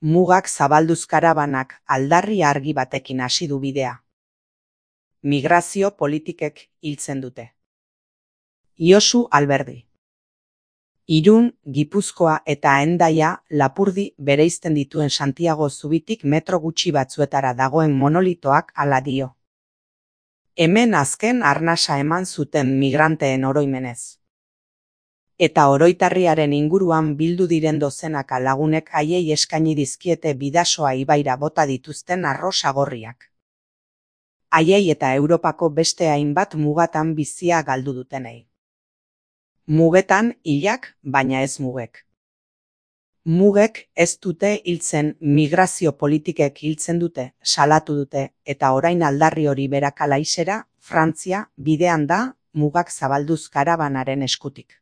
Mugak zabalduz karabanak aldarri argi batekin hasi du bidea. Migrazio politikek hiltzen dute. Josu Alberdi. Irun, Gipuzkoa eta Hendaia lapurdi bereizten dituen Santiago zubitik metro gutxi batzuetara dagoen monolitoak hala dio. Hemen azken arnasa eman zuten migranteen oroimenez. Eta oroitarriaren inguruan bildu diren dozenaka lagunek haiei eskaini dizkiete Bidasoa ibaira bota dituzten arro sagorriak. Haiei eta Europako beste hainbat mugatan bizia galdu dutenei. Mugetan hilak, baina ez mugek. Mugek ez dute hiltzen, migrazio politikek hiltzen dute, salatu dute, eta orain aldarri hori berak alaizera, Frantzia, bidean da, mugak zabalduz karabanaren eskutik.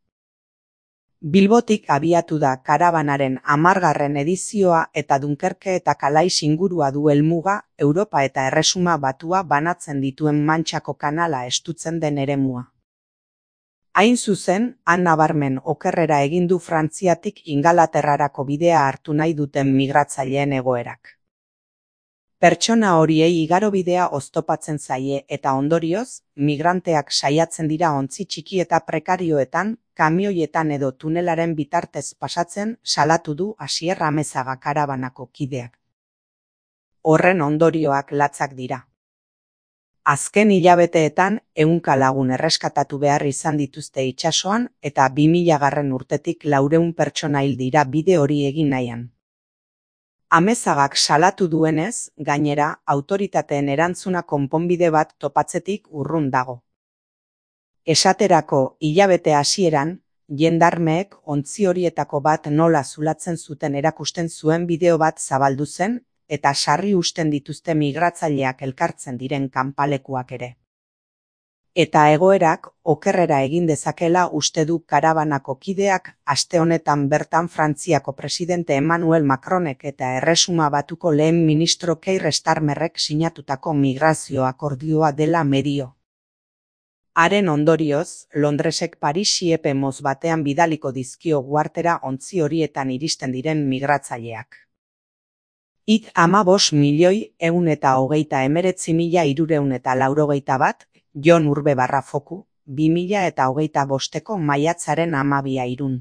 Bilbotik abiatu da karabanaren 10. edizioa eta Dunkerke eta Calais ingurua du helmuga, Europa eta Erresuma Batua banatzen dituen Mantxako kanala estutzen den eremua. Hain zuzen, han nabarmen okerrera egin du Frantziatik Ingalaterrarako bidea hartu nahi duten migratzaileen egoerak. Pertsona horiei igarobidea oztopatzen zaie eta ondorioz, migranteak saiatzen dira ontzi txiki eta prekarioetan, kamioietan edo tunelaren bitartez pasatzen, salatu du Asier Amezaga karabanako kideak. Horren ondorioak latzak dira. Azken hilabeteetan 100 lagun erreskatatu behar izan dituzte itsasoan eta 2000 urtetik 400 pertsona hil dira bide hori egin nahian. Amezagak salatu duenez, gainera, autoritateen erantzuna konponbide bat topatzetik urrun dago. Esaterako, hilabete hasieran, jendarmeek ontzi horietako bat nola zulatzen zuten erakusten zuen bideo bat zabaldu zen, eta sarri usten dituzte migratzaileak elkartzen diren kanpalekuak ere. Eta egoerak okerrera egin dezakela uste du karabanako kideak aste honetan bertan Frantziako presidente Emmanuel Macronek eta Erresuma Batuko lehen ministro Keir Starmerrek sinatutako migrazio akordioa dela medio. Haren ondorioz, Londresek Parisi epe moz batean bidaliko dizkio guartera ontzi horietan iristen diren migratzaileak. 15.129.391 Jon Urbe Barrafoku, 2025ko maiatzaren 12 Irun.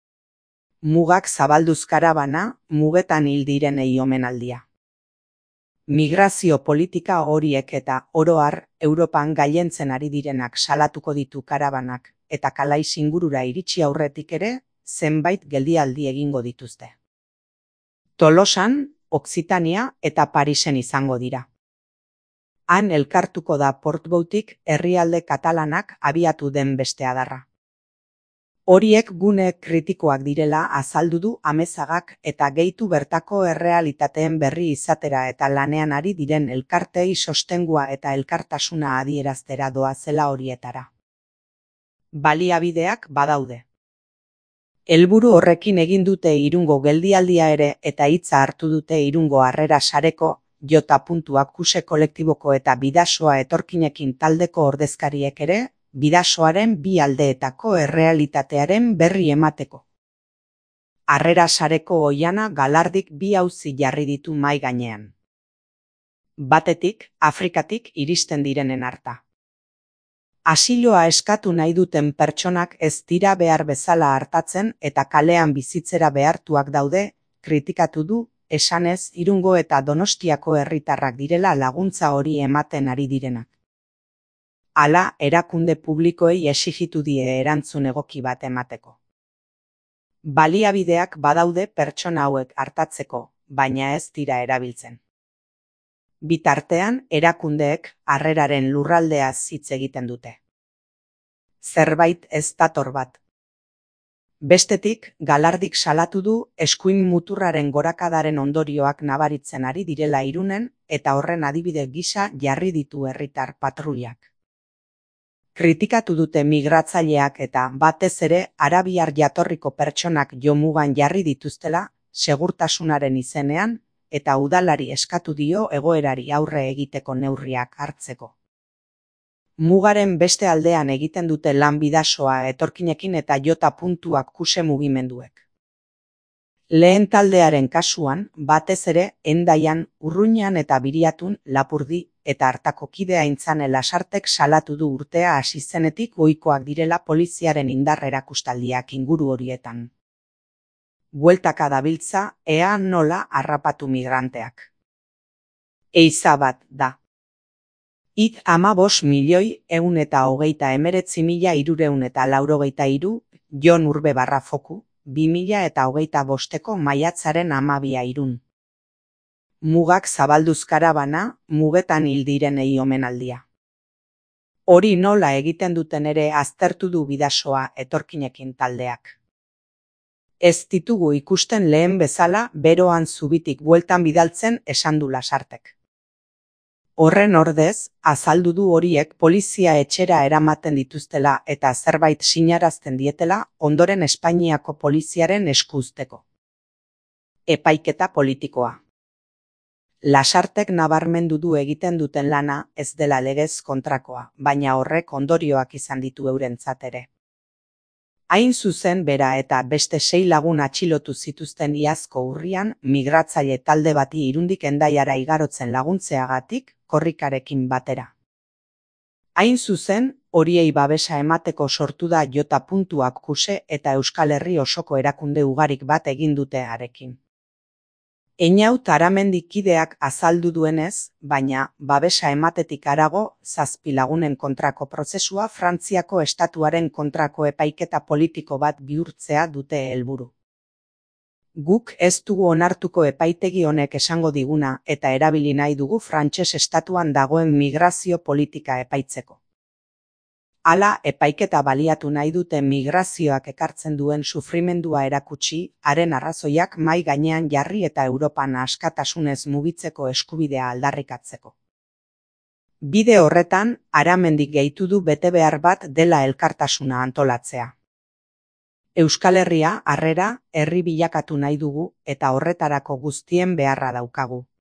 Mugak zabalduz karabana, mugetan hil direnei omenaldia. Migrazio politika horiek eta oro har, Europan gailentzen ari direnak salatuko ditu karabanak, eta Calais ingurura iritsi aurretik ere, zenbait geldialdi egingo dituzte. Tolosan, Okzitania eta Parisen izango dira. Han elkartuko da Portboutik herrialde katalanak abiatu den beste adarra. Horiek gune kritikoak direla azaldu du Amezagak eta gehitu bertako errealitateen berri izatera eta lanean ari diren elkarteei sostengua eta elkartasuna adieraztera doazela horietara. Baliabideak badaude. Helburu horrekin egin dute Irungo geldialdia ere eta hitza hartu dute Irungo Harrera Sareko, J.Akuse kolektiboko eta Bidasoa etorkinekin taldeko ordezkariek ere, Bidasoaren bi aldeetako errealitatearen berri emateko. Harrera Sareko oihana galardik bi auzi jarri ditu mahai gainean. Batetik, Afrikatik iristen direnen harta. Asiloa eskatu nahi duten pertsonak ez dira behar bezala hartatzen eta kalean bizitzera behartuak daude, kritikatu du, esanez Irungo eta Donostiako herritarrak direla laguntza hori ematen ari direnak. Hala, erakunde publikoei exijitu die erantzun egoki bat emateko. Baliabideak badaude pertsona hauek hartatzeko, baina ez dira erabiltzen. Bitartean, erakundeek harreraren lurraldeaz hitz egiten dute. Zerbait ez dator bat. Bestetik, galardik salatu du eskuin muturraren gorakadaren ondorioak nabaritzen ari direla Irunen eta horren adibide gisa jarri ditu herritar patruilak. Kritikatu dute migratzaileak eta batez ere arabiar jatorriko pertsonak jomugan jarri dituztela segurtasunaren izenean eta udalari eskatu dio egoerari aurre egiteko neurriak hartzeko. Mugaren beste aldean egiten dute lan Bidasoa etorkinekin eta J.Akuse mugimenduek. Lehen taldearen kasuan, batez ere, Hendaian, Urruñan eta Biriatun, Lapurdi eta hartako kide Aintzane Lasartek salatu du urtea hasi zenetik ohikoak direla poliziaren indar erakustaldiak inguru horietan. Bueltaka dabiltza, ea nola harrapatu migranteak. Ehiza bat da. It 15.129.383, Jon Urbe Barrafoku, 2025ko maiatzaren 12 Irun. Mugak zabalduz karabana, mugetan hil direnei omenaldia. Hori nola egiten duten ere aztertu du Bidasoa etorkinekin taldeak. Ez ditugu ikusten lehen bezala beroan zubitik bueltan bidaltzen esan du Lasartek. Horren ordez, azaldu du horiek polizia etxera eramaten dituztela eta zerbait sinarazten dietela ondoren Espainiako poliziaren esku uzteko. Epaiketa politikoa. Lasartek nabarmendu du egiten duten lana ez dela legez kontrakoa, baina horrek ondorioak izan ditu eurentzat ere. Hain zuzen bera eta beste 6 lagun atxilotu zituzten iazko urrian migratzaile talde bati Irundik Hendaiara igarotzen laguntzeagatik korrikarekin batera. Hain zuzen, horiei babesa emateko sortu da J.Akuse eta Euskal Herri osoko erakunde ugarik bat egin dute harekin. Einaut Aramendi kideak azaldu duenez, baina babesa ematetik harago 7 lagunen kontrako prozesua Frantziako estatuaren kontrako epaiketa politiko bat bihurtzea dute helburu. Guk ez dugu onartuko epaitegi honek esango diguna eta erabili nahi dugu frantses estatuan dagoen migrazio politika epaitzeko. Hala, epaiketa baliatu nahi dute migrazioak ekartzen duen sufrimendua erakutsi, haren arrazoiak mahai gainean jarri eta Europan askatasunez mugitzeko eskubidea aldarrikatzeko. Bide horretan, Aramendik gehitu du betebehar bat dela elkartasuna antolatzea. Euskal Herria harrera herri bilakatu nahi dugu eta horretarako guztien beharra daukagu.